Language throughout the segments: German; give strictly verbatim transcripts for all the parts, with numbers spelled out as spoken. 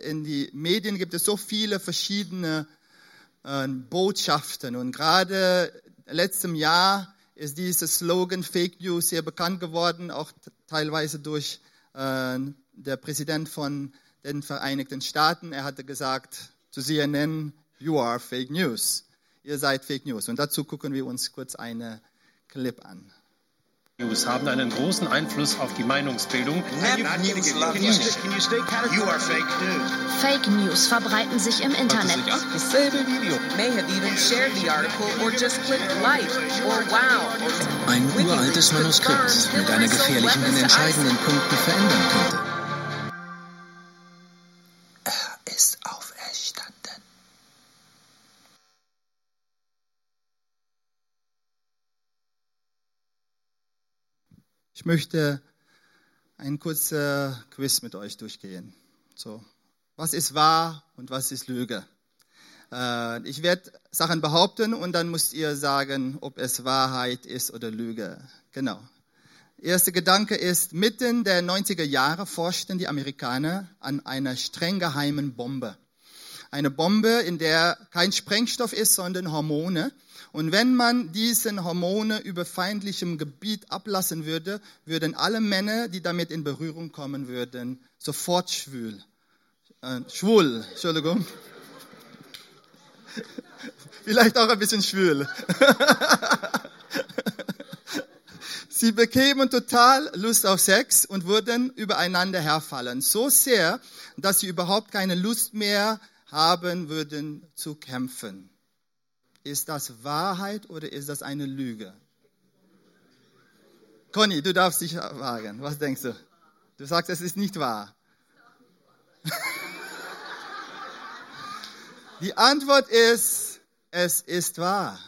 in die Medien gibt es so viele verschiedene äh, Botschaften. Und gerade letztem Jahr ist dieser Slogan Fake News sehr bekannt geworden, auch t- teilweise durch äh, der Präsident von den Vereinigten Staaten. Er hatte gesagt zu C N N, you are fake news. Ihr seid Fake News. Und dazu gucken wir uns kurz eine Clip an. News haben einen großen Einfluss auf die Meinungsbildung. Fake News verbreiten sich im Internet. Ein uraltes Manuskript mit einer gefährlichen, den entscheidenden Punkten verändern könnte. Er ist auferstanden. Ich möchte ein kurzer Quiz mit euch durchgehen. So, was ist wahr und was ist Lüge? Äh, ich werde Sachen behaupten und dann müsst ihr sagen, ob es Wahrheit ist oder Lüge. Genau. Erster Gedanke ist, mitten der neunziger Jahre forschten die Amerikaner an einer streng geheimen Bombe. Eine Bombe, in der kein Sprengstoff ist, sondern Hormone. Und wenn man diese Hormone über feindlichem Gebiet ablassen würde, würden alle Männer, die damit in Berührung kommen würden, sofort schwul. Äh, schwul, Entschuldigung. Vielleicht auch ein bisschen schwül. Sie bekämen total Lust auf Sex und würden übereinander herfallen. So sehr, dass sie überhaupt keine Lust mehr haben würden zu kämpfen. Ist das Wahrheit oder ist das eine Lüge? Conny, du darfst dich wagen. Was denkst du? Du sagst, es ist nicht wahr. Die Antwort ist, es ist wahr.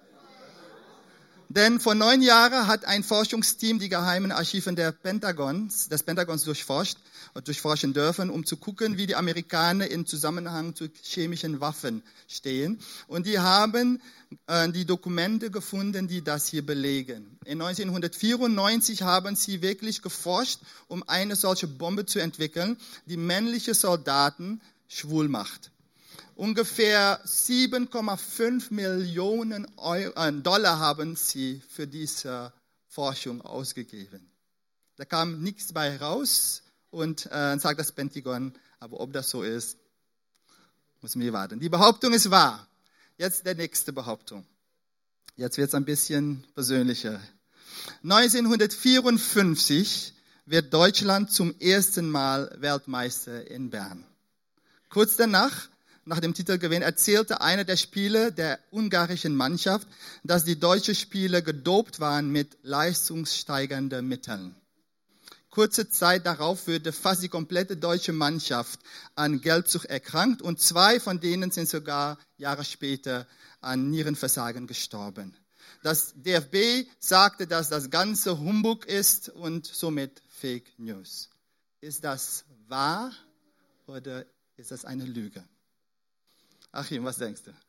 Denn vor neun Jahren hat ein Forschungsteam die geheimen Archiven der Pentagons, des Pentagons durchforscht und durchforschen dürfen, um zu gucken, wie die Amerikaner im Zusammenhang zu chemischen Waffen stehen. Und die haben äh, die Dokumente gefunden, die das hier belegen. In neunzehnhundertvierundneunzig haben sie wirklich geforscht, um eine solche Bombe zu entwickeln, die männliche Soldaten schwul macht. Ungefähr sieben Komma fünf Millionen Euro, äh, Dollar haben sie für diese Forschung ausgegeben. Da kam nichts bei raus und äh, sagt das Pentagon, aber ob das so ist, müssen wir warten. Die Behauptung ist wahr. Jetzt der nächste Behauptung. Jetzt wird es ein bisschen persönlicher. neunzehnhundertvierundfünfzig wird Deutschland zum ersten Mal Weltmeister in Bern. Kurz danach, nach dem Titelgewinn, erzählte einer der Spieler der ungarischen Mannschaft, dass die deutschen Spieler gedopt waren mit leistungssteigernden Mitteln. Kurze Zeit darauf wurde fast die komplette deutsche Mannschaft an Gelbsucht erkrankt und zwei von denen sind sogar Jahre später an Nierenversagen gestorben. Das D F B sagte, dass das Ganze Humbug ist und somit Fake News. Ist das wahr oder ist das eine Lüge? Achim, was denkst du?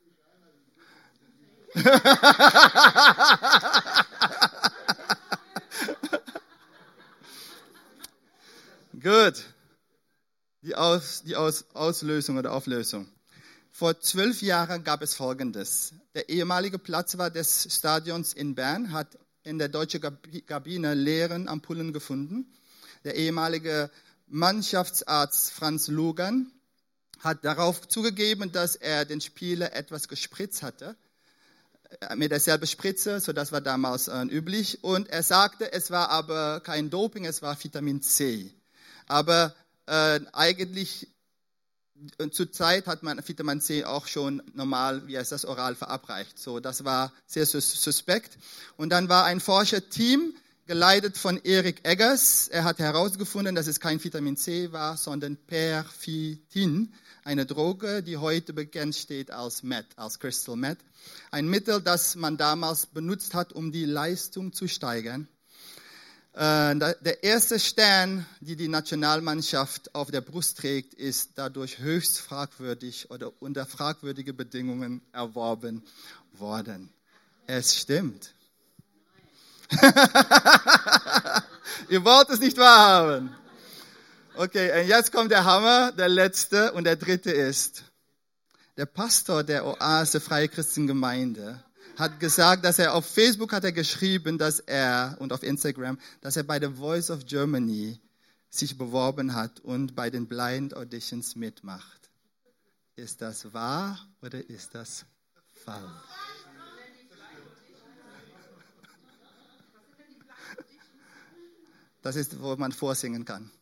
Gut. Die, Aus, die Aus, Auslösung oder Auflösung. Vor zwölf Jahren gab es Folgendes. Der ehemalige Platzwart des Stadions in Bern hat in der deutschen Kabine leeren Ampullen gefunden. Der ehemalige Mannschaftsarzt Franz Logan hat darauf zugegeben, dass er den Spieler etwas gespritzt hatte, mit derselben Spritze, so das war damals äh, üblich. Und er sagte, es war aber kein Doping, es war Vitamin C. Aber äh, eigentlich äh, zur Zeit hat man Vitamin C auch schon normal, wie heißt das, oral verabreicht. So, das war sehr sus- suspekt. Und dann war ein Forscherteam, geleitet von Erik Eggers. Er hat herausgefunden, dass es kein Vitamin C war, sondern Pervitin, eine Droge, die heute bekannt steht als Meth, als Crystal Meth. Ein Mittel, das man damals benutzt hat, um die Leistung zu steigern. Der erste Stern, die die Nationalmannschaft auf der Brust trägt, ist dadurch höchst fragwürdig oder unter fragwürdige Bedingungen erworben worden. Es stimmt. Ihr wollt es nicht wahrhaben. Okay, und jetzt kommt der Hammer, der letzte und der dritte ist, der Pastor der Oase Freie Christengemeinde hat gesagt, dass er auf Facebook hat er geschrieben, dass er und auf Instagram, dass er bei der Voice of Germany sich beworben hat und bei den Blind Auditions mitmacht. Ist das wahr oder ist das falsch? Das ist, wo man vorsingen kann.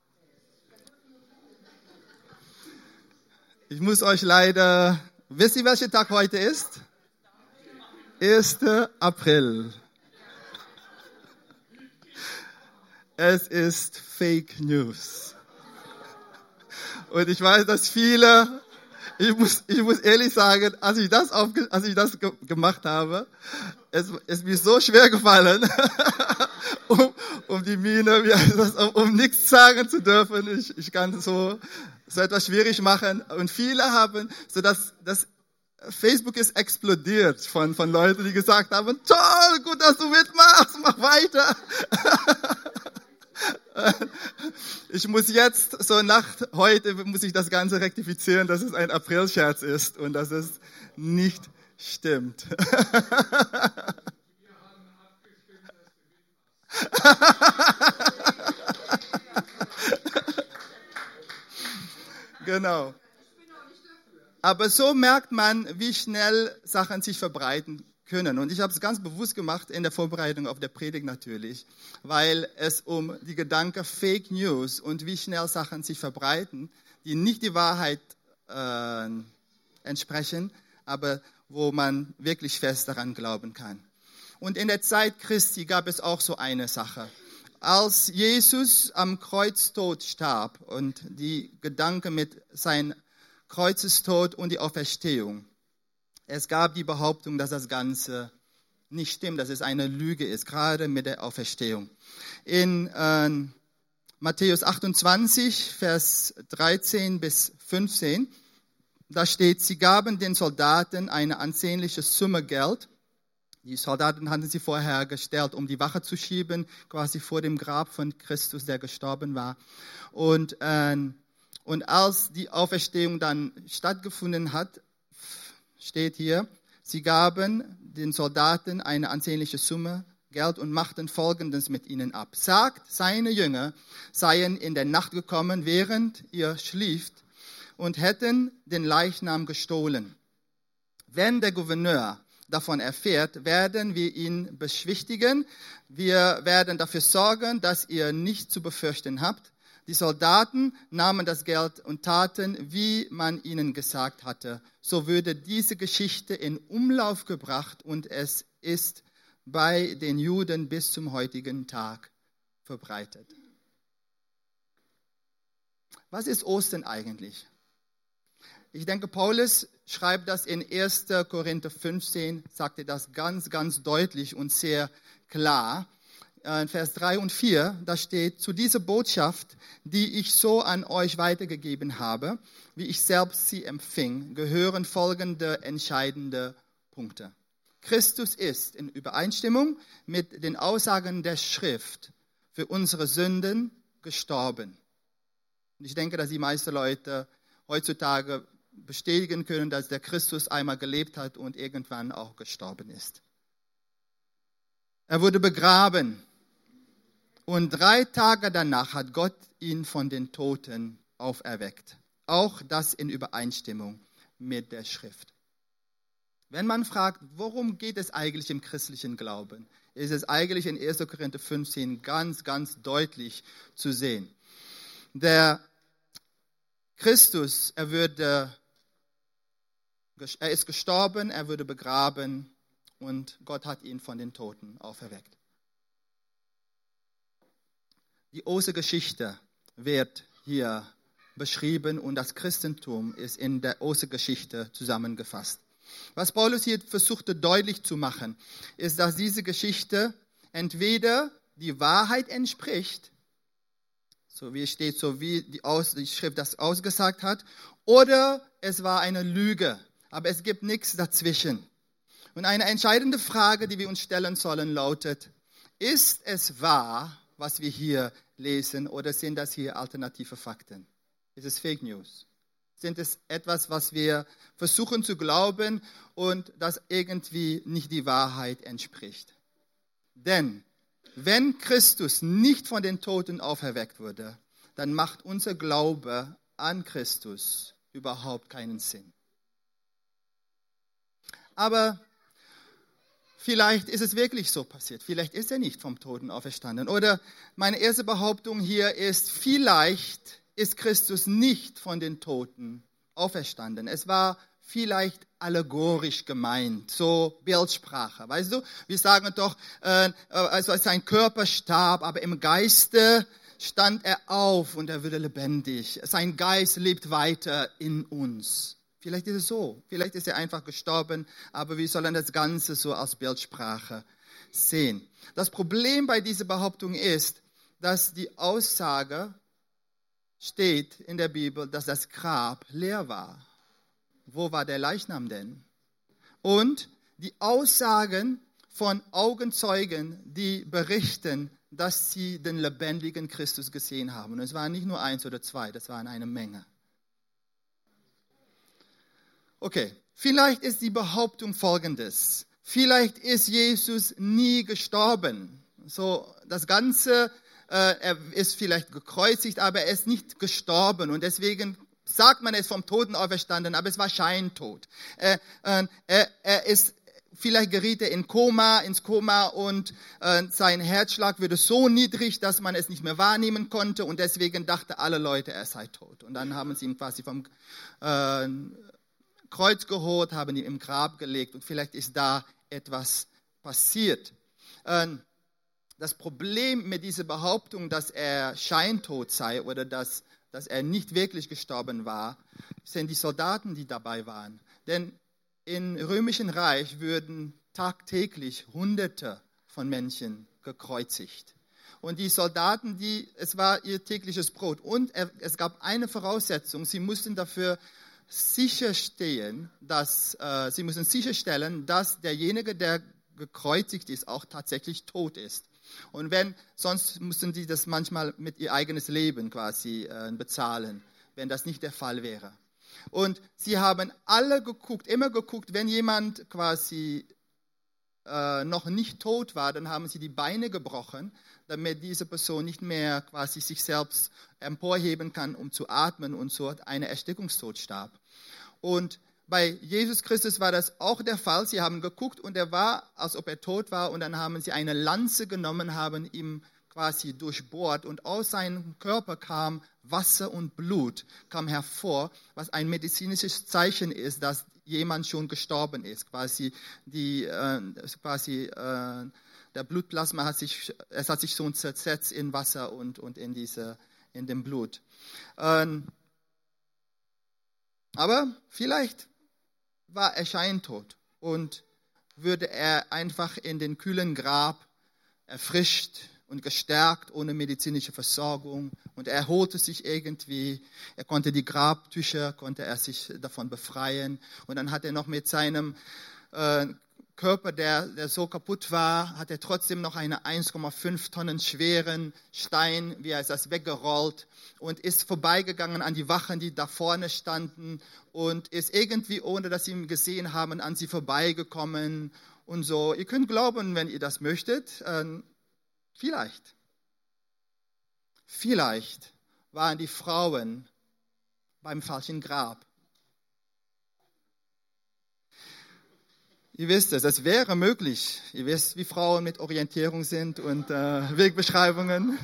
Ich muss euch leider, wisst ihr, welcher Tag heute ist? erster April. Es ist Fake News. Und ich weiß, dass viele, ich muss, ich muss ehrlich sagen, als ich das, auf, als ich das ge- gemacht habe, es ist mir so schwer gefallen, um, um die Miene, um, um nichts sagen zu dürfen. Ich, ich kann so, so etwas schwierig machen. Und viele haben, so dass, dass Facebook ist explodiert von, von Leuten, die gesagt haben, toll, gut, dass du mitmachst, mach weiter. Ich muss jetzt, so nach heute, muss ich das Ganze rektifizieren, dass es ein Aprilscherz ist und dass es nicht stimmt. Genau. Aber so merkt man, wie schnell Sachen sich verbreiten können. Und ich habe es ganz bewusst gemacht in der Vorbereitung auf der Predigt natürlich, weil es um die Gedanke Fake News und wie schnell Sachen sich verbreiten, die nicht die Wahrheit äh, entsprechen, aber wo man wirklich fest daran glauben kann. Und in der Zeit Christi gab es auch so eine Sache. Als Jesus am Kreuztod starb und die Gedanke mit seinem Kreuzestod und die Auferstehung. Es gab die Behauptung, dass das Ganze nicht stimmt, dass es eine Lüge ist, gerade mit der Auferstehung. In äh, Matthäus achtundzwanzig, Vers dreizehn bis fünfzehn, da steht, sie gaben den Soldaten eine ansehnliche Summe Geld. Die Soldaten hatten sie vorher gestellt, um die Wache zu schieben, quasi vor dem Grab von Christus, der gestorben war. Und äh, Und als die Auferstehung dann stattgefunden hat, steht hier, sie gaben den Soldaten eine ansehnliche Summe Geld und machten Folgendes mit ihnen ab. Sagt, seine Jünger seien in der Nacht gekommen, während ihr schlieft, und hätten den Leichnam gestohlen. Wenn der Gouverneur davon erfährt, werden wir ihn beschwichtigen. Wir werden dafür sorgen, dass ihr nichts zu befürchten habt. Die Soldaten nahmen das Geld und taten, wie man ihnen gesagt hatte. So würde diese Geschichte in Umlauf gebracht und es ist bei den Juden bis zum heutigen Tag verbreitet. Was ist Ostern eigentlich? Ich denke, Paulus schreibt das in erster Korinther fünfzehn, sagt er das ganz, ganz deutlich und sehr klar. In Vers drei und vier, da steht, zu dieser Botschaft, die ich so an euch weitergegeben habe, wie ich selbst sie empfing, gehören folgende entscheidende Punkte. Christus ist in Übereinstimmung mit den Aussagen der Schrift für unsere Sünden gestorben. Und ich denke, dass die meisten Leute heutzutage bestätigen können, dass der Christus einmal gelebt hat und irgendwann auch gestorben ist. Er wurde begraben. Und drei Tage danach hat Gott ihn von den Toten auferweckt. Auch das in Übereinstimmung mit der Schrift. Wenn man fragt, worum geht es eigentlich im christlichen Glauben, ist es eigentlich in erster Korinther fünfzehn ganz, ganz deutlich zu sehen. Der Christus, er, würde, er ist gestorben, er wurde begraben und Gott hat ihn von den Toten auferweckt. Die Ostergeschichte wird hier beschrieben und das Christentum ist in der Ostergeschichte zusammengefasst. Was Paulus hier versuchte deutlich zu machen, ist, dass diese Geschichte entweder die Wahrheit entspricht, so wie es steht, so wie die, Aus, die Schrift das ausgesagt hat, oder es war eine Lüge, aber es gibt nichts dazwischen. Und eine entscheidende Frage, die wir uns stellen sollen, lautet, ist es wahr was wir hier lesen, oder sind das hier alternative Fakten? Ist es Fake News? Sind es etwas, was wir versuchen zu glauben und das irgendwie nicht die Wahrheit entspricht? Denn wenn Christus nicht von den Toten auferweckt wurde, dann macht unser Glaube an Christus überhaupt keinen Sinn. Aber vielleicht ist es wirklich so passiert. Vielleicht ist er nicht vom Toten auferstanden. Oder meine erste Behauptung hier ist, vielleicht ist Christus nicht von den Toten auferstanden. Es war vielleicht allegorisch gemeint, so Bildsprache. Weißt du, wir sagen doch, äh, also sein Körper starb, aber im Geiste stand er auf und er wurde lebendig. Sein Geist lebt weiter in uns. Vielleicht ist es so. Vielleicht ist er einfach gestorben, aber wir sollen das Ganze so als Bildsprache sehen. Das Problem bei dieser Behauptung ist, dass die Aussage steht in der Bibel, dass das Grab leer war. Wo war der Leichnam denn? Und die Aussagen von Augenzeugen, die berichten, dass sie den lebendigen Christus gesehen haben. Und es waren nicht nur eins oder zwei, das waren eine Menge. Okay, vielleicht ist die Behauptung folgendes. Vielleicht ist Jesus nie gestorben. So, das Ganze, äh, er ist vielleicht gekreuzigt, aber er ist nicht gestorben. Und deswegen sagt man, er ist vom Toten auferstanden, aber es war Scheintod. Er, äh, er, er ist, vielleicht geriet er in Koma, ins Koma und äh, sein Herzschlag wurde so niedrig, dass man es nicht mehr wahrnehmen konnte. Und deswegen dachten alle Leute, er sei tot. Und dann haben sie ihn quasi vom äh, Kreuz geholt, haben ihn im Grab gelegt und vielleicht ist da etwas passiert. Das Problem mit dieser Behauptung, dass er scheintot sei oder dass, dass er nicht wirklich gestorben war, sind die Soldaten, die dabei waren. Denn im Römischen Reich würden tagtäglich Hunderte von Menschen gekreuzigt. Und die Soldaten, die, es war ihr tägliches Brot. Und es gab eine Voraussetzung, sie mussten dafür sicherstellen, dass äh, sie müssen sicherstellen, dass derjenige, der gekreuzigt ist, auch tatsächlich tot ist. Und wenn, sonst müssen sie das manchmal mit ihr eigenes Leben quasi äh, bezahlen, wenn das nicht der Fall wäre. Und sie haben alle geguckt, immer geguckt, wenn jemand quasi äh, noch nicht tot war, dann haben sie die Beine gebrochen, damit diese Person nicht mehr quasi sich selbst emporheben kann, um zu atmen und so eine Erstickungstod starb. Und bei Jesus Christus war das auch der Fall. Sie haben geguckt und er war, als ob er tot war, und dann haben sie eine Lanze genommen, haben ihm quasi durchbohrt und aus seinem Körper kam Wasser und Blut, kam hervor, was ein medizinisches Zeichen ist, dass jemand schon gestorben ist. Quasi die, äh, quasi äh, der Blutplasma hat sich, es hat sich schon zersetzt in Wasser und, und in, diese, in dem Blut. Ähm, aber vielleicht war er scheintot und würde er einfach in den kühlen Grab erfrischt und gestärkt, ohne medizinische Versorgung, und er erholte sich irgendwie. Er konnte die Grabtücher, konnte er sich davon befreien, und dann hat er noch mit seinem äh, Körper, der, der so kaputt war, hat er trotzdem noch einen eins Komma fünf Tonnen schweren Stein, wie er das weggerollt, und ist vorbeigegangen an die Wachen, die da vorne standen, und ist irgendwie, ohne dass sie ihn gesehen haben, an sie vorbeigekommen und so. Ihr könnt glauben, wenn ihr das möchtet, äh, vielleicht, vielleicht waren die Frauen beim falschen Grab. Ihr wisst es, es wäre möglich. Ihr wisst, wie Frauen mit Orientierung sind und äh, Wegbeschreibungen.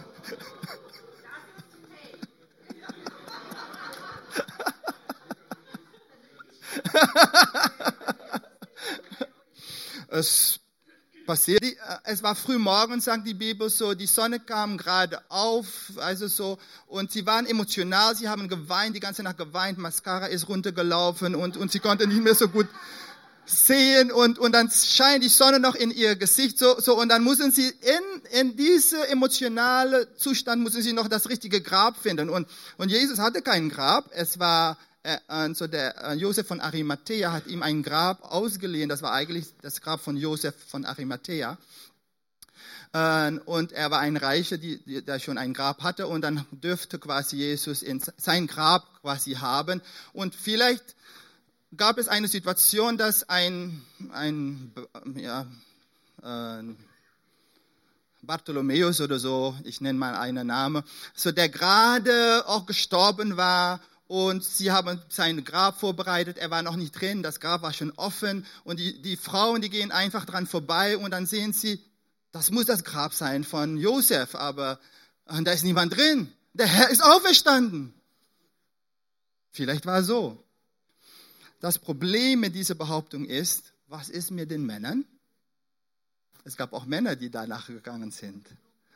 Es passiert, es war früh morgens, sagt die Bibel so, die Sonne kam gerade auf, also so, und sie waren emotional, sie haben geweint, die ganze Nacht geweint, Mascara ist runtergelaufen und, und sie konnte nicht mehr so gut sehen, und, und dann scheint die Sonne noch in ihr Gesicht, so, so, und dann müssen sie in, in diese emotionale Zustand, müssen sie noch das richtige Grab finden, und, und Jesus hatte kein Grab, es war, äh, so der äh, Josef von Arimathea hat ihm ein Grab ausgeliehen, das war eigentlich das Grab von Josef von Arimathea, Und er war ein Reicher, der schon ein Grab hatte. Und dann dürfte quasi Jesus in sein Grab quasi haben. Und vielleicht gab es eine Situation, dass ein, ein ja, äh, Bartholomäus oder so, ich nenne mal einen Namen, so der gerade auch gestorben war. Und sie haben sein Grab vorbereitet, er war noch nicht drin, das Grab war schon offen. Und die, die Frauen, die gehen einfach dran vorbei und dann sehen sie, das muss das Grab sein von Josef, aber da ist niemand drin. Der Herr ist auferstanden. Vielleicht war es so. Das Problem mit dieser Behauptung ist, was ist mit den Männern? Es gab auch Männer, die danach gegangen sind.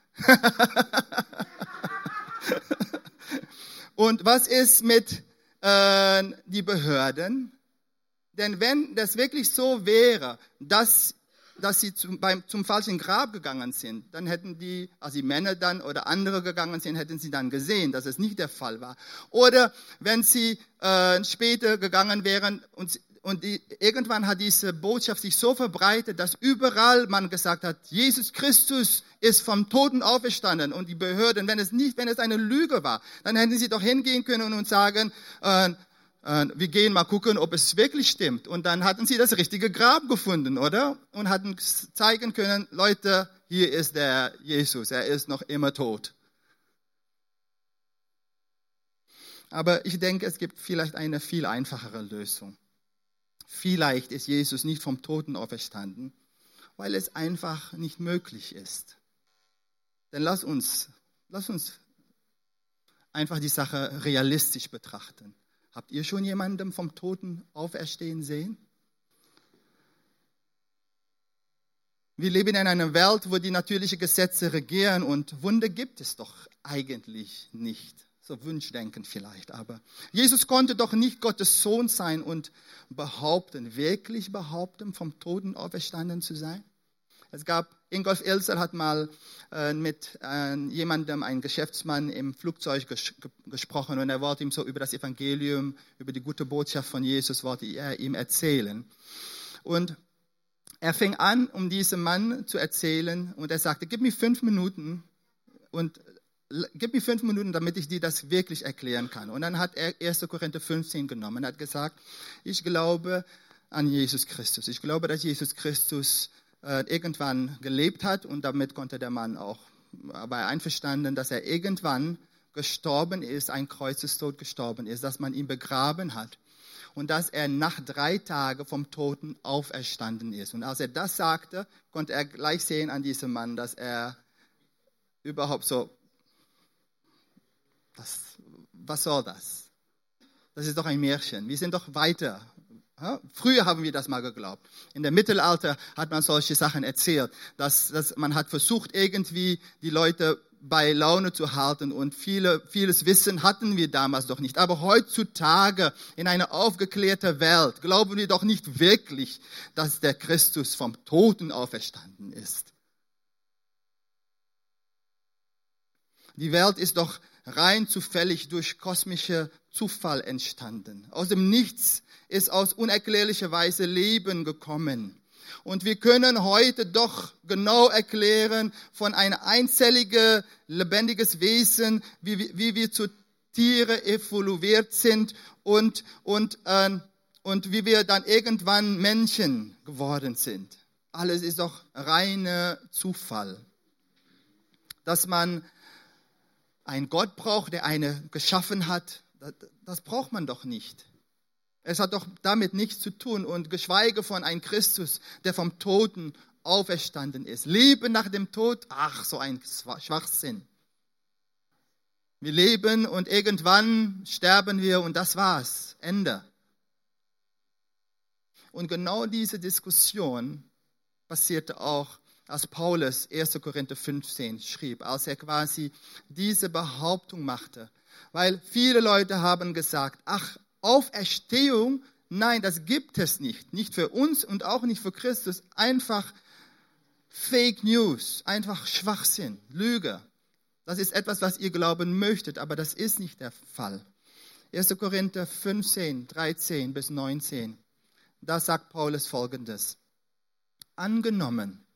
Und was ist mit äh, den Behörden? Denn wenn das wirklich so wäre, dass, dass sie zum, beim, zum falschen Grab gegangen sind, dann hätten die, also die Männer dann oder andere gegangen sind, hätten sie dann gesehen, dass es nicht der Fall war. Oder wenn sie äh, später gegangen wären und Und die, irgendwann hat diese Botschaft sich so verbreitet, dass überall man gesagt hat, Jesus Christus ist vom Toten auferstanden. Und die Behörden, wenn es nicht, wenn es eine Lüge war, dann hätten sie doch hingehen können und sagen, äh, äh, wir gehen mal gucken, ob es wirklich stimmt. Und dann hatten sie das richtige Grab gefunden, oder? Und hatten zeigen können, Leute, hier ist der Jesus, er ist noch immer tot. Aber ich denke, es gibt vielleicht eine viel einfachere Lösung. Vielleicht ist Jesus nicht vom Toten auferstanden, weil es einfach nicht möglich ist. Denn lass uns, lass uns einfach die Sache realistisch betrachten. Habt ihr schon jemanden vom Toten auferstehen sehen? Wir leben in einer Welt, wo die natürlichen Gesetze regieren und Wunder gibt es doch eigentlich nicht. So Wunschdenken vielleicht, aber Jesus konnte doch nicht Gottes Sohn sein und behaupten, wirklich behaupten, vom Toten auferstanden zu sein. Es gab, Ingolf Ilser hat mal äh, mit äh, jemandem, einem Geschäftsmann im Flugzeug ges- gesprochen und er wollte ihm so über das Evangelium, über die gute Botschaft von Jesus, wollte er ihm erzählen. Und er fing an, um diesem Mann zu erzählen und er sagte, gib mir fünf Minuten und Gib mir fünf Minuten, damit ich dir das wirklich erklären kann. Und dann hat er erster Korinther fünfzehn genommen und hat gesagt, ich glaube an Jesus Christus. Ich glaube, dass Jesus Christus äh, irgendwann gelebt hat und damit konnte der Mann auch dabei einverstanden, dass er irgendwann gestorben ist, ein Kreuzestod gestorben ist, dass man ihn begraben hat und dass er nach drei Tagen vom Toten auferstanden ist. Und als er das sagte, konnte er gleich sehen an diesem Mann, dass er überhaupt so Das, was soll das? Das ist doch ein Märchen. Wir sind doch weiter. Ja? Früher haben wir das mal geglaubt. In der Mittelalter hat man solche Sachen erzählt, dass, dass man hat versucht, irgendwie die Leute bei Laune zu halten und viele, vieles Wissen hatten wir damals doch nicht. Aber heutzutage in einer aufgeklärten Welt glauben wir doch nicht wirklich, dass der Christus vom Toten auferstanden ist. Die Welt ist doch rein zufällig durch kosmische Zufall entstanden. Aus dem Nichts ist aus unerklärlicher Weise Leben gekommen. Und wir können heute doch genau erklären von einem einzelligen, lebendiges Wesen, wie, wie wir zu Tiere evoluiert sind und, und, äh, und wie wir dann irgendwann Menschen geworden sind. Alles ist doch reiner Zufall. Dass man einen Gott braucht, der eine geschaffen hat, das, das braucht man doch nicht. Es hat doch damit nichts zu tun und geschweige von einem Christus, der vom Toten auferstanden ist. Leben nach dem Tod, ach, so ein Schwachsinn. Wir leben und irgendwann sterben wir und das war's, Ende. Und genau diese Diskussion passierte auch, als Paulus erster Korinther fünfzehn schrieb, als er quasi diese Behauptung machte. Weil viele Leute haben gesagt, ach, Auferstehung, nein, das gibt es nicht. Nicht für uns und auch nicht für Christus. Einfach Fake News, einfach Schwachsinn, Lüge. Das ist etwas, was ihr glauben möchtet, aber das ist nicht der Fall. erster Korinther fünfzehn, dreizehn bis neunzehn. Da sagt Paulus Folgendes. Angenommen,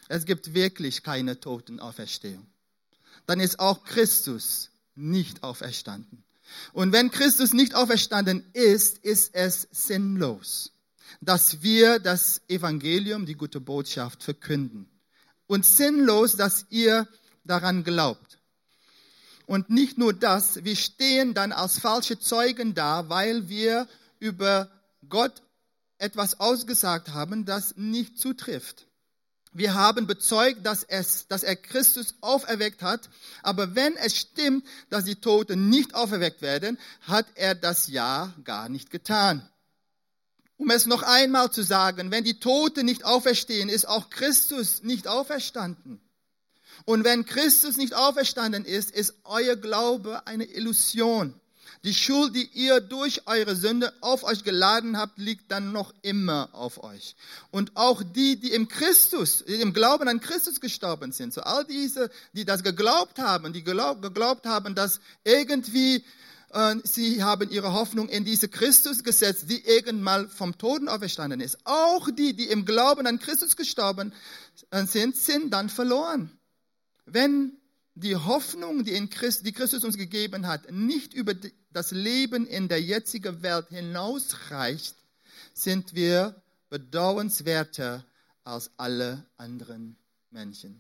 es gibt wirklich keine Totenauferstehung, dann ist auch Christus nicht auferstanden. Und wenn Christus nicht auferstanden ist, ist es sinnlos, dass wir das Evangelium, die gute Botschaft, verkünden. Und sinnlos, dass ihr daran glaubt. Und nicht nur das, wir stehen dann als falsche Zeugen da, weil wir über Gott etwas ausgesagt haben, das nicht zutrifft. Wir haben bezeugt, dass, es, dass er Christus auferweckt hat, aber wenn es stimmt, dass die Toten nicht auferweckt werden, hat er das ja gar nicht getan. Um es noch einmal zu sagen, wenn die Toten nicht auferstehen, ist auch Christus nicht auferstanden. Und wenn Christus nicht auferstanden ist, ist euer Glaube eine Illusion. Die Schuld, die ihr durch eure Sünde auf euch geladen habt, liegt dann noch immer auf euch. Und auch die, die im Christus, im Glauben an Christus gestorben sind, so all diese, die das geglaubt haben, die geglaubt, geglaubt haben, dass irgendwie äh, sie haben ihre Hoffnung in diese Christus gesetzt, die irgendwann vom Toten auferstanden ist. Auch die, die im Glauben an Christus gestorben sind, sind dann verloren. Wenn die Hoffnung, die, in Christ, die Christus uns gegeben hat, nicht über das Leben in der jetzigen Welt hinausreicht, sind wir bedauernswerter als alle anderen Menschen.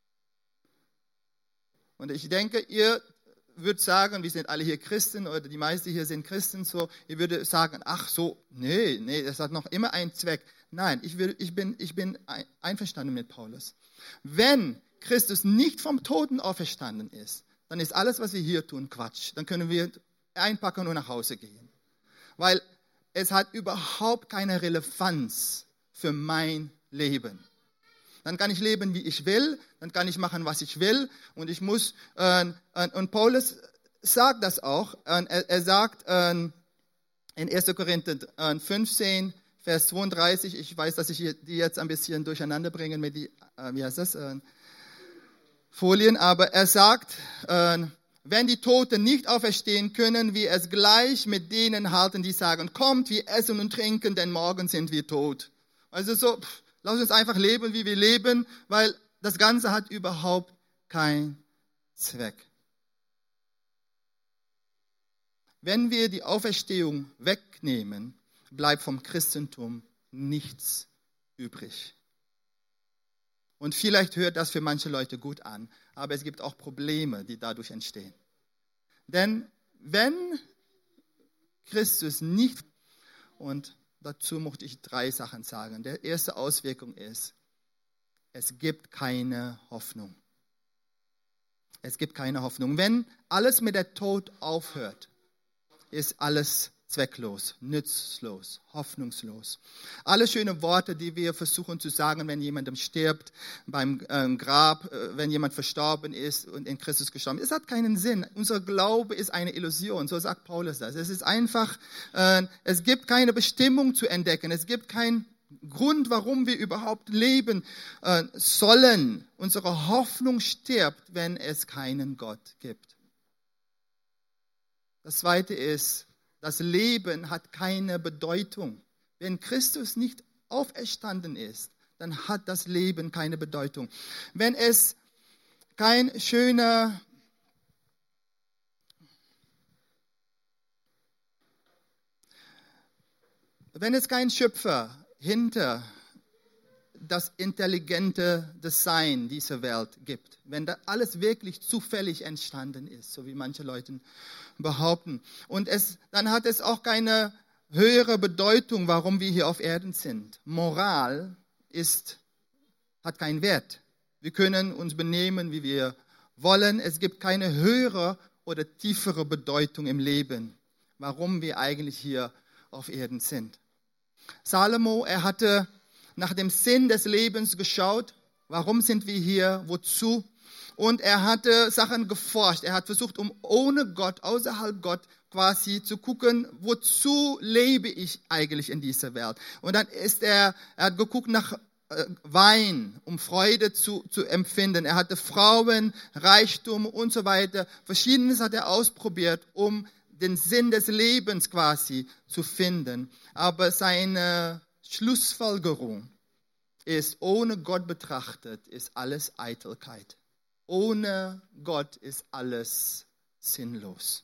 Und ich denke, ihr würdet sagen, wir sind alle hier Christen oder die meisten hier sind Christen, so, ihr würdet sagen, ach so, nee, nee, das hat noch immer einen Zweck. Nein, ich, will, ich, bin, ich bin einverstanden mit Paulus. Wenn Christus nicht vom Toten auferstanden ist, dann ist alles, was wir hier tun, Quatsch. Dann können wir einpacken und nach Hause gehen. Weil es hat überhaupt keine Relevanz für mein Leben. Dann kann ich leben, wie ich will, dann kann ich machen, was ich will. Und ich muss, äh, äh, und Paulus sagt das auch, äh, er, er sagt äh, in erster Korinther äh, fünfzehn, Vers zweiunddreißig, ich weiß, dass ich die jetzt ein bisschen durcheinander bringe mit die, äh, wie heißt das, äh, Folien, aber er sagt, äh, wenn die Toten nicht auferstehen, können wir es gleich mit denen halten, die sagen, kommt, wir essen und trinken, denn morgen sind wir tot. Also so, pff, lass uns einfach leben, wie wir leben, weil das Ganze hat überhaupt keinen Zweck. Wenn wir die Auferstehung wegnehmen, bleibt vom Christentum nichts übrig. Und vielleicht hört das für manche Leute gut an, aber es gibt auch Probleme, die dadurch entstehen. Denn wenn Christus nicht, und dazu möchte ich drei Sachen sagen. Die erste Auswirkung ist, es gibt keine Hoffnung. Es gibt keine Hoffnung. Wenn alles mit der Tod aufhört, ist alles zwecklos, nützlos, hoffnungslos. Alle schönen Worte, die wir versuchen zu sagen, wenn jemand stirbt, beim äh, Grab, äh, wenn jemand verstorben ist und in Christus gestorben ist, es hat keinen Sinn. Unser Glaube ist eine Illusion, so sagt Paulus das. Es ist einfach, äh, es gibt keine Bestimmung zu entdecken, es gibt keinen Grund, warum wir überhaupt leben äh, sollen. Unsere Hoffnung stirbt, wenn es keinen Gott gibt. Das Zweite ist, das Leben hat keine Bedeutung. Wenn Christus nicht auferstanden ist, dann hat das Leben keine Bedeutung. Wenn es kein schöner, wenn es keinen Schöpfer hinter das intelligente Design dieser Welt gibt, wenn da alles wirklich zufällig entstanden ist, so wie manche Leute behaupten, und es, dann hat es auch keine höhere Bedeutung, warum wir hier auf Erden sind. Moral ist, hat keinen Wert. Wir können uns benehmen, wie wir wollen. Es gibt keine höhere oder tiefere Bedeutung im Leben, warum wir eigentlich hier auf Erden sind. Salomo, er hatte nach dem Sinn des Lebens geschaut. Warum sind wir hier? Wozu? Und er hatte Sachen geforscht. Er hat versucht, um ohne Gott, außerhalb Gott, quasi zu gucken, wozu lebe ich eigentlich in dieser Welt? Und dann ist er, er hat geguckt nach äh, Wein, um Freude zu, zu empfinden. Er hatte Frauen, Reichtum und so weiter. Verschiedenes hat er ausprobiert, um den Sinn des Lebens quasi zu finden. Aber seine Schlussfolgerung ist, ohne Gott betrachtet, ist alles Eitelkeit. Ohne Gott ist alles sinnlos.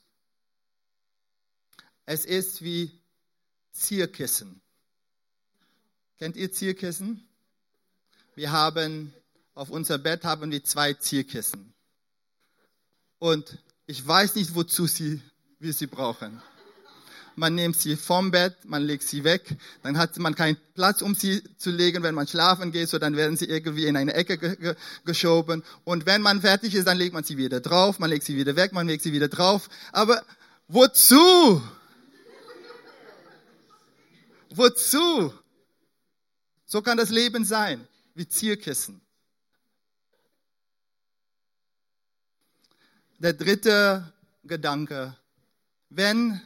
Es ist wie Zierkissen. Kennt ihr Zierkissen? Wir haben, auf unser Bett haben wir zwei Zierkissen. Und ich weiß nicht, wozu sie, wir sie brauchen. Man nimmt sie vom Bett, man legt sie weg, dann hat man keinen Platz, um sie zu legen, wenn man schlafen geht, so dann werden sie irgendwie in eine Ecke ge- ge- geschoben. Und wenn man fertig ist, dann legt man sie wieder drauf, man legt sie wieder weg, man legt sie wieder drauf. Aber wozu? Wozu? So kann das Leben sein, wie Zierkissen. Der dritte Gedanke, wenn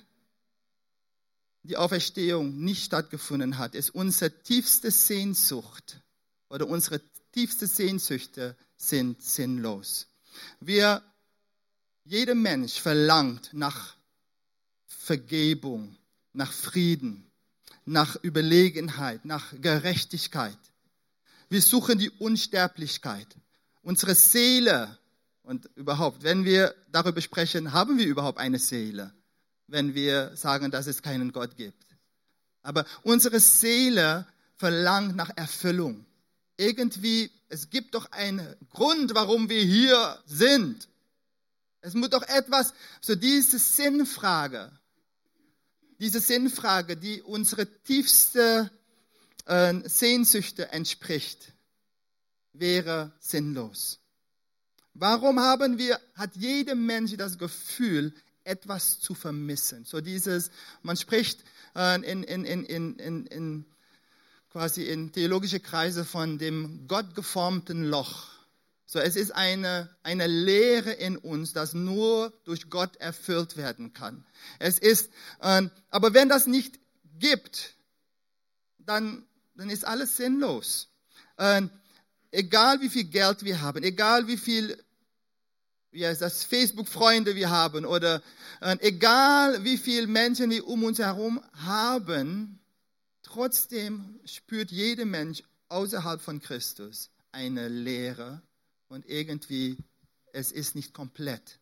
die Auferstehung nicht stattgefunden hat, ist unsere tiefste Sehnsucht oder unsere tiefste Sehnsüchte sind sinnlos. Wir, jeder Mensch verlangt nach Vergebung, nach Frieden, nach Überlegenheit, nach Gerechtigkeit. Wir suchen die Unsterblichkeit. Unsere Seele, und überhaupt, wenn wir darüber sprechen, haben wir überhaupt eine Seele, wenn wir sagen, dass es keinen Gott gibt. Aber unsere Seele verlangt nach Erfüllung. Irgendwie, es gibt doch einen Grund, warum wir hier sind. Es muss doch etwas, so diese Sinnfrage, diese Sinnfrage, die unsere tiefste äh, Sehnsüchte entspricht, wäre sinnlos. Warum haben wir, hat jeder Mensch das Gefühl, etwas zu vermissen? So dieses, man spricht äh, in, in, in, in, in, in, quasi in theologische Kreise von dem gottgeformten Loch. So, es ist eine, eine Leere in uns, das nur durch Gott erfüllt werden kann. Es ist, äh, aber wenn das nicht gibt, dann, dann ist alles sinnlos. Äh, egal wie viel Geld wir haben, egal wie viel, wie heißt das, Facebook-Freunde wir haben oder äh, egal wie viele Menschen wir um uns herum haben, trotzdem spürt jeder Mensch außerhalb von Christus eine Leere. Und irgendwie, es ist nicht komplett.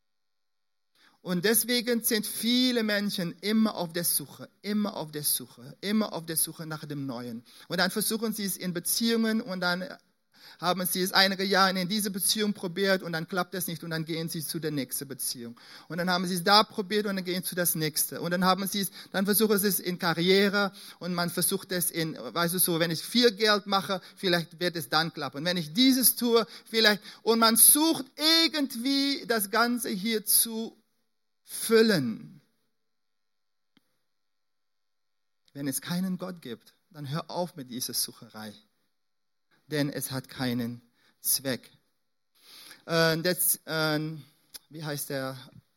Und deswegen sind viele Menschen immer auf der Suche, immer auf der Suche, immer auf der Suche nach dem Neuen. Und dann versuchen sie es in Beziehungen und dann haben sie es einige Jahre in diese Beziehung probiert und dann klappt es nicht und dann gehen sie zu der nächsten Beziehung. Und dann haben sie es da probiert und dann gehen sie zu das nächste. Und dann haben sie es, dann versuchen sie es in Karriere und man versucht es in, weißt du so, wenn ich viel Geld mache, vielleicht wird es dann klappen. Wenn ich dieses tue, vielleicht, und man sucht irgendwie das Ganze hier zu füllen. Wenn es keinen Gott gibt, dann hör auf mit dieser Sucherei. Denn es hat keinen Zweck. Äh, das, äh, wie heißt der?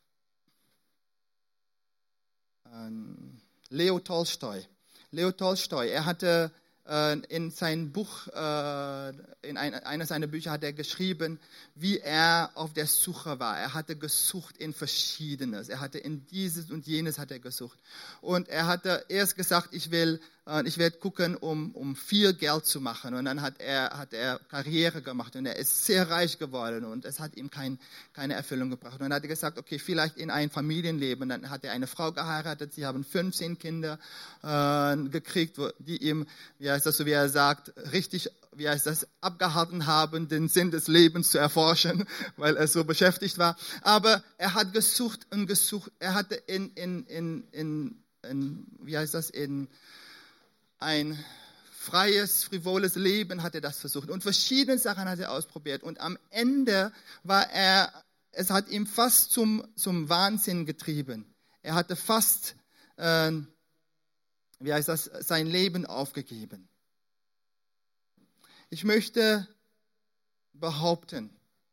Äh, Leo Tolstoi. Leo Tolstoi, er hatte äh, in sein Buch, äh, in ein, einer seiner Bücher hat er geschrieben, wie er auf der Suche war. Er hatte gesucht in Verschiedenes. Er hatte in dieses und jenes hat er gesucht. Und er hatte erst gesagt, ich will Ich werde gucken, um, um viel Geld zu machen. Und dann hat er, hat er Karriere gemacht und er ist sehr reich geworden und es hat ihm kein, keine Erfüllung gebracht. Und dann hat er gesagt, okay, vielleicht in ein Familienleben. Dann hat er eine Frau geheiratet, sie haben fünfzehn Kinder äh, gekriegt, die ihm, wie heißt das so, wie er sagt, richtig, wie heißt das, abgehalten haben, den Sinn des Lebens zu erforschen, weil er so beschäftigt war. Aber er hat gesucht und gesucht. Er hatte in, in, in, in, in wie heißt das, in ein freies, frivoles Leben hat er das versucht. Und verschiedene Sachen hat er ausprobiert. Und am Ende war er, es hat ihn fast zum, zum Wahnsinn getrieben. Er hatte fast, äh, wie heißt das, sein Leben aufgegeben. Ich möchte behaupten,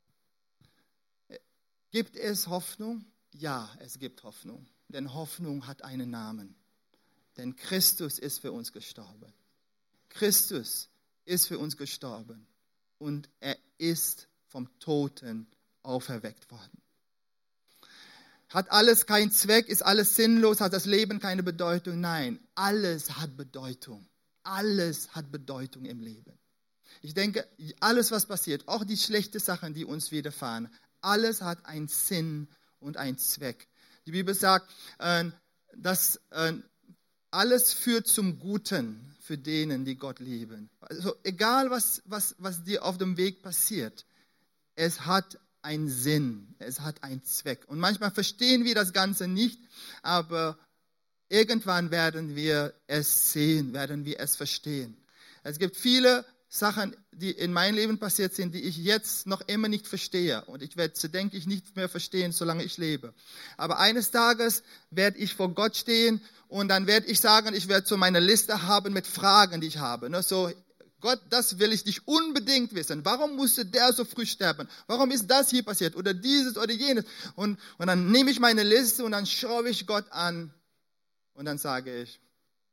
gibt es Hoffnung? Ja, es gibt Hoffnung. Denn Hoffnung hat einen Namen. Denn Christus ist für uns gestorben. Christus ist für uns gestorben. Und er ist vom Toten auferweckt worden. Hat alles keinen Zweck? Ist alles sinnlos? Hat das Leben keine Bedeutung? Nein, alles hat Bedeutung. Alles hat Bedeutung im Leben. Ich denke, alles, was passiert, auch die schlechten Sachen, die uns widerfahren, alles hat einen Sinn und einen Zweck. Die Bibel sagt, dass alles führt zum Guten für denen, die Gott lieben. Also egal, was, was, was dir auf dem Weg passiert, es hat einen Sinn, es hat einen Zweck. Und manchmal verstehen wir das Ganze nicht, aber irgendwann werden wir es sehen, werden wir es verstehen. Es gibt viele Sachen, die in meinem Leben passiert sind, die ich jetzt noch immer nicht verstehe. Und ich werde sie, denke ich, nicht mehr verstehen, solange ich lebe. Aber eines Tages werde ich vor Gott stehen und dann werde ich sagen, ich werde so meine Liste haben mit Fragen, die ich habe. Ne? So, Gott, das will ich nicht unbedingt wissen. Warum musste der so früh sterben? Warum ist das hier passiert? Oder dieses oder jenes? Und, und dann nehme ich meine Liste und dann schaue ich Gott an und dann sage ich,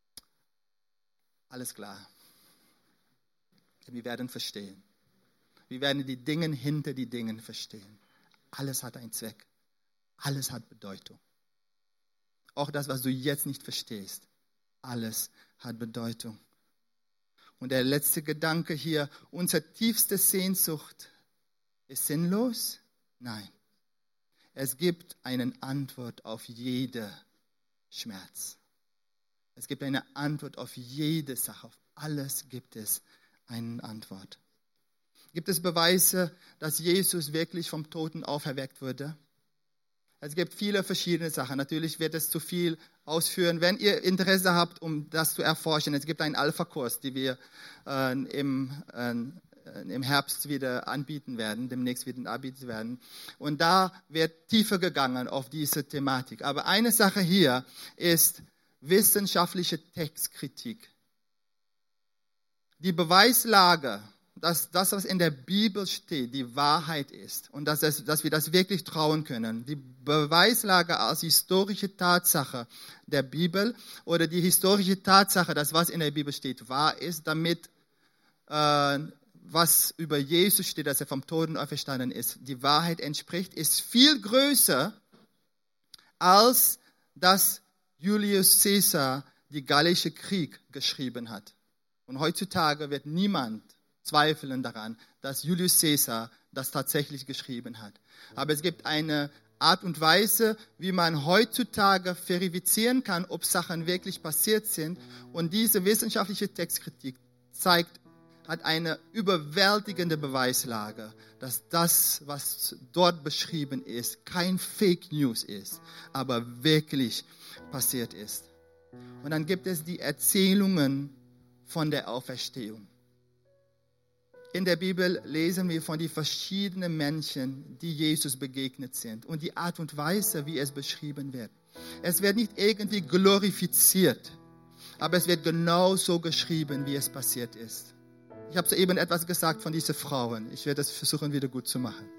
alles klar. Wir werden verstehen. Wir werden die Dinge hinter die Dinge verstehen. Alles hat einen Zweck. Alles hat Bedeutung. Auch das, was du jetzt nicht verstehst. Alles hat Bedeutung. Und der letzte Gedanke hier, unsere tiefste Sehnsucht ist sinnlos? Nein. Es gibt eine Antwort auf jeden Schmerz. Es gibt eine Antwort auf jede Sache. Auf alles gibt es eine Antwort. Gibt es Beweise, dass Jesus wirklich vom Toten auferweckt wurde? Es gibt viele verschiedene Sachen. Natürlich wird es zu viel ausführen. Wenn ihr Interesse habt, um das zu erforschen, es gibt einen Alpha-Kurs, den wir äh, im, äh, im Herbst wieder anbieten werden, demnächst wieder anbieten werden. Und da wird tiefer gegangen auf diese Thematik. Aber eine Sache hier ist wissenschaftliche Textkritik. Die Beweislage, dass das, was in der Bibel steht, die Wahrheit ist und dass, es, dass wir das wirklich trauen können. Die Beweislage als historische Tatsache der Bibel oder die historische Tatsache, dass was in der Bibel steht, wahr ist, damit äh, was über Jesus steht, dass er vom Toten auferstanden ist, die Wahrheit entspricht, ist viel größer, als dass Julius Caesar die Gallische Krieg geschrieben hat. Und heutzutage wird niemand zweifeln daran, dass Julius Caesar das tatsächlich geschrieben hat. Aber es gibt eine Art und Weise, wie man heutzutage verifizieren kann, ob Sachen wirklich passiert sind. Und diese wissenschaftliche Textkritik zeigt, hat eine überwältigende Beweislage, dass das, was dort beschrieben ist, kein Fake News ist, aber wirklich passiert ist. Und dann gibt es die Erzählungen von der Auferstehung. In der Bibel lesen wir von den verschiedenen Menschen, die Jesus begegnet sind und die Art und Weise, wie es beschrieben wird. Es wird nicht irgendwie glorifiziert, aber es wird genau so geschrieben, wie es passiert ist. Ich habe soeben etwas gesagt von diesen Frauen. Ich werde es versuchen, wieder gut zu machen.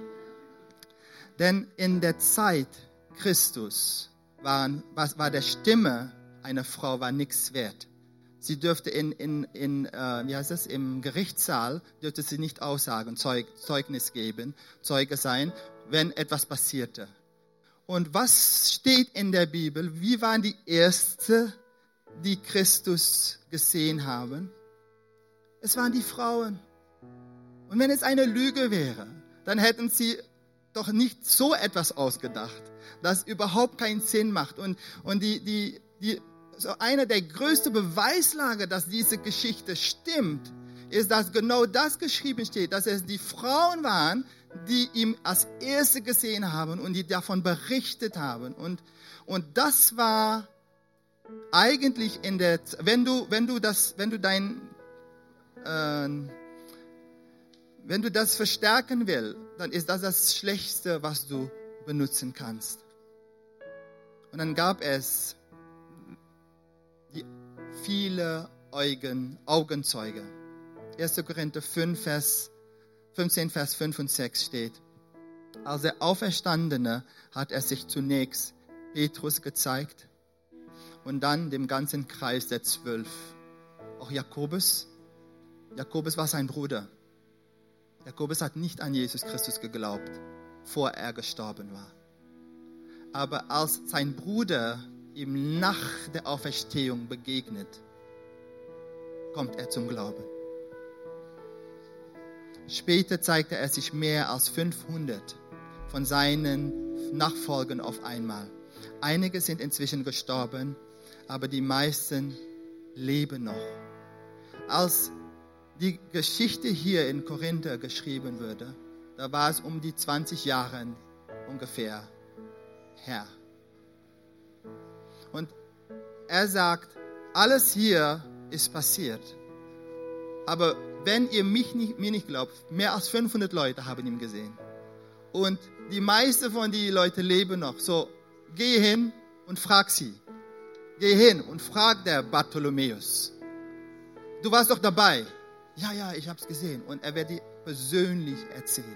Denn in der Zeit Christus waren, was war der Stimme einer Frau war nichts wert. Sie dürfte in, in, in äh, wie heißt das, im Gerichtssaal dürfte sie nicht aussagen, Zeug, Zeugnis geben, Zeuge sein, wenn etwas passierte. Und was steht in der Bibel? Wie waren die Ersten, die Christus gesehen haben? Es waren die Frauen. Und wenn es eine Lüge wäre, dann hätten sie doch nicht so etwas ausgedacht, das überhaupt keinen Sinn macht. Und, und die, die, die so eine der größten Beweislage, dass diese Geschichte stimmt, ist, dass genau das geschrieben steht, dass es die Frauen waren, die ihn als Erste gesehen haben und die davon berichtet haben. Und, und das war eigentlich in der, wenn du, wenn du das, wenn du dein, äh, wenn du das verstärken willst, dann ist das das Schlechteste, was du benutzen kannst. Und dann gab es die viele Augen, Augenzeuge. erster Korinther fünf, Vers fünfzehn, Vers fünf und sechs steht: Als der Auferstandene hat er sich zunächst Petrus gezeigt und dann dem ganzen Kreis der Zwölf. Auch Jakobus. Jakobus war sein Bruder. Jakobus hat nicht an Jesus Christus geglaubt, bevor er gestorben war. Aber als sein Bruder ihm nach der Auferstehung begegnet, kommt er zum Glauben. Später zeigte er sich mehr als fünfhundert von seinen Nachfolgern auf einmal. Einige sind inzwischen gestorben, aber die meisten leben noch. Als die Geschichte hier in Korinther geschrieben wurde, da war es um die zwanzig Jahre ungefähr her. Und er sagt, alles hier ist passiert. Aber wenn ihr mich nicht, mir nicht glaubt, mehr als fünfhundert Leute haben ihn gesehen. Und die meisten von den Leuten leben noch. So, geh hin und frag sie. Geh hin und frag der Bartholomäus. Du warst doch dabei. Ja, ja, ich habe es gesehen. Und er wird dir persönlich erzählen.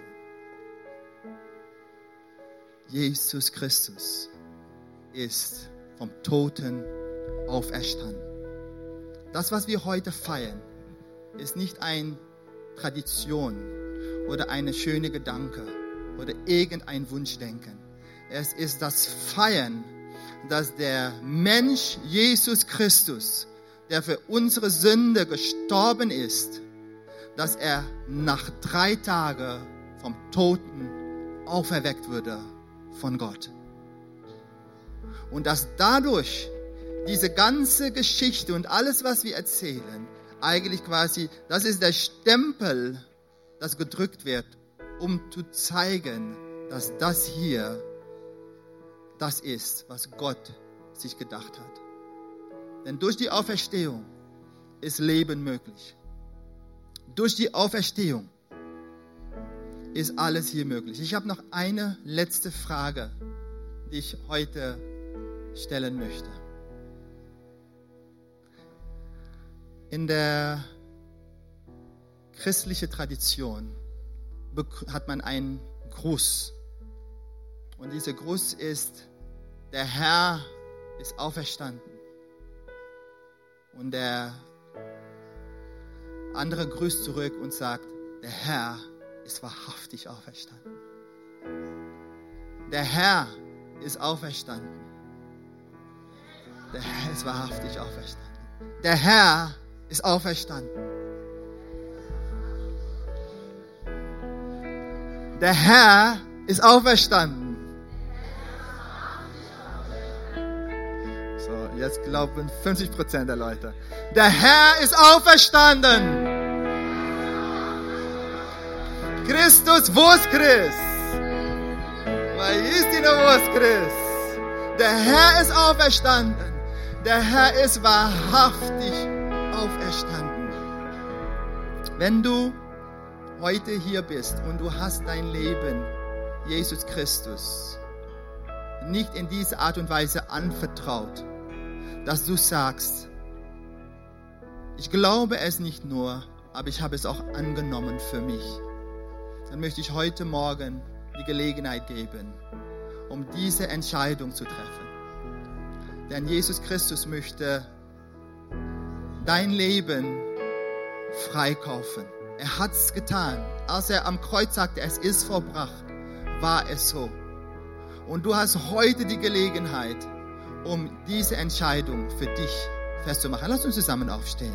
Jesus Christus ist vom Toten auferstanden. Das, was wir heute feiern, ist nicht eine Tradition oder eine schöne Gedanke oder irgendein Wunschdenken. Es ist das Feiern, dass der Mensch Jesus Christus, der für unsere Sünde gestorben ist, dass er nach drei Tagen vom Toten auferweckt wurde von Gott. Und dass dadurch diese ganze Geschichte und alles, was wir erzählen, eigentlich quasi, das ist der Stempel, das gedrückt wird, um zu zeigen, dass das hier das ist, was Gott sich gedacht hat. Denn durch die Auferstehung ist Leben möglich. Durch die Auferstehung ist alles hier möglich. Ich habe noch eine letzte Frage, die ich heute stellen möchte. In der christlichen Tradition hat man einen Gruß. Und dieser Gruß ist, der Herr ist auferstanden. Und der andere grüßt zurück und sagt, der Herr ist wahrhaftig auferstanden. Der Herr ist auferstanden. Der Herr ist wahrhaftig auferstanden. Der Herr ist auferstanden. Der Herr ist auferstanden. So, jetzt glauben fünfzig Prozent der Leute. Der Herr ist auferstanden. Christus, wo ist Christ? Weil ist die noch, wo ist Christ? Der Herr ist auferstanden. Der Herr ist wahrhaftig auferstanden. Wenn du heute hier bist und du hast dein Leben Jesus Christus nicht in dieser Art und Weise anvertraut, dass du sagst, ich glaube es nicht nur, aber ich habe es auch angenommen für mich, dann möchte ich heute Morgen die Gelegenheit geben, um diese Entscheidung zu treffen. Denn Jesus Christus möchte dein Leben freikaufen. Er hat es getan. Als er am Kreuz sagte, es ist vollbracht, war es so. Und du hast heute die Gelegenheit, um diese Entscheidung für dich festzumachen. Lass uns zusammen aufstehen.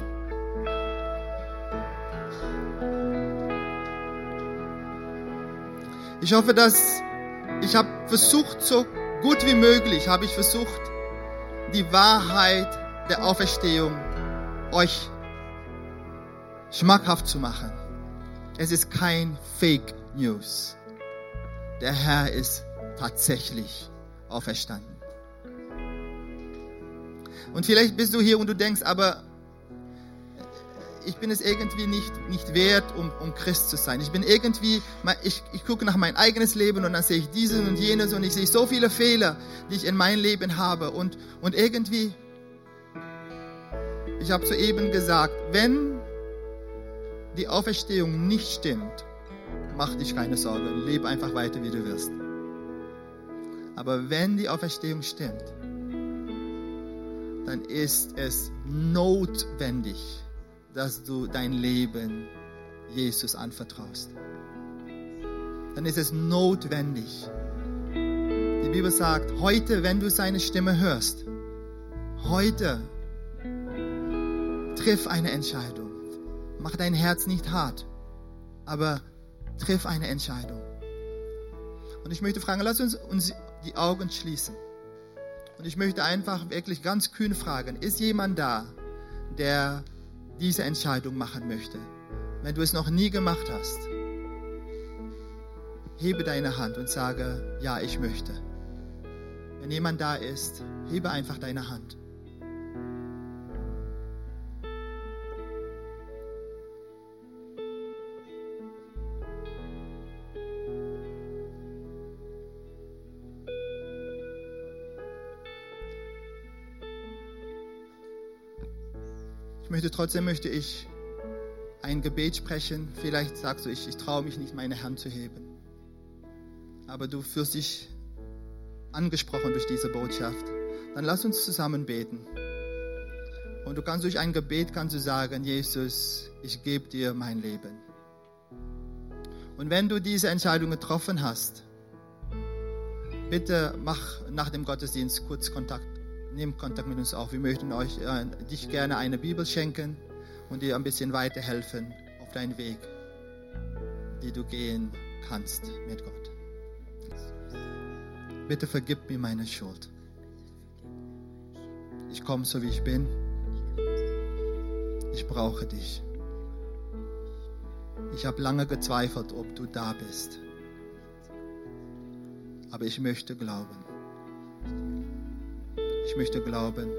Ich hoffe, dass ich habe versucht, so gut wie möglich, habe ich versucht, die Wahrheit der Auferstehung euch schmackhaft zu machen. Es ist kein Fake News. Der Herr ist tatsächlich auferstanden. Und vielleicht bist du hier und du denkst, aber ich bin es irgendwie nicht, nicht wert, um, um Christ zu sein. Ich bin irgendwie, ich, ich gucke nach mein eigenes Leben und dann sehe ich dieses und jenes und ich sehe so viele Fehler, die ich in meinem Leben habe. Und, und irgendwie, ich habe soeben gesagt, wenn die Auferstehung nicht stimmt, mach dich keine Sorgen, lebe einfach weiter, wie du wirst. Aber wenn die Auferstehung stimmt, dann ist es notwendig, dass du dein Leben Jesus anvertraust. Dann ist es notwendig. Die Bibel sagt, heute, wenn du seine Stimme hörst, heute triff eine Entscheidung. Mach dein Herz nicht hart. Aber triff eine Entscheidung. Und ich möchte fragen, lass uns, uns die Augen schließen. Und ich möchte einfach wirklich ganz kühn fragen, ist jemand da, der diese Entscheidung machen möchte? Wenn du es noch nie gemacht hast, hebe deine Hand und sage, ja, ich möchte. Wenn jemand da ist, hebe einfach deine Hand. Ich möchte trotzdem möchte ich ein Gebet sprechen. Vielleicht sagst du, ich, ich traue mich nicht, meine Hand zu heben. Aber du fühlst dich angesprochen durch diese Botschaft. Dann lass uns zusammen beten. Und du kannst durch ein Gebet kannst du sagen, Jesus, ich gebe dir mein Leben. Und wenn du diese Entscheidung getroffen hast, bitte mach nach dem Gottesdienst kurz Kontakt. Nehmt Kontakt mit uns auf. Wir möchten euch, äh, dich gerne eine Bibel schenken und dir ein bisschen weiterhelfen auf deinen Weg, die du gehen kannst mit Gott. Bitte vergib mir meine Schuld. Ich komme so wie ich bin. Ich brauche dich. Ich habe lange gezweifelt, ob du da bist. Aber ich möchte glauben. Ich möchte glauben,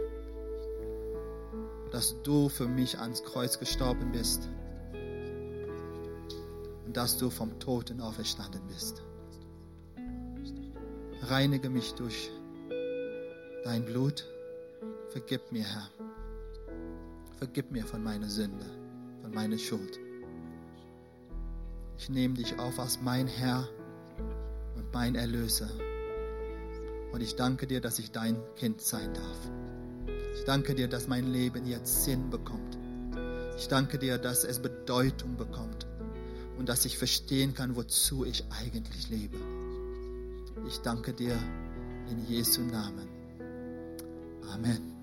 dass du für mich ans Kreuz gestorben bist und dass du vom Toten auferstanden bist. Reinige mich durch dein Blut. Vergib mir, Herr. Vergib mir von meiner Sünde, von meiner Schuld. Ich nehme dich auf als mein Herr und mein Erlöser. Und ich danke dir, dass ich dein Kind sein darf. Ich danke dir, dass mein Leben jetzt Sinn bekommt. Ich danke dir, dass es Bedeutung bekommt und dass ich verstehen kann, wozu ich eigentlich lebe. Ich danke dir in Jesu Namen. Amen.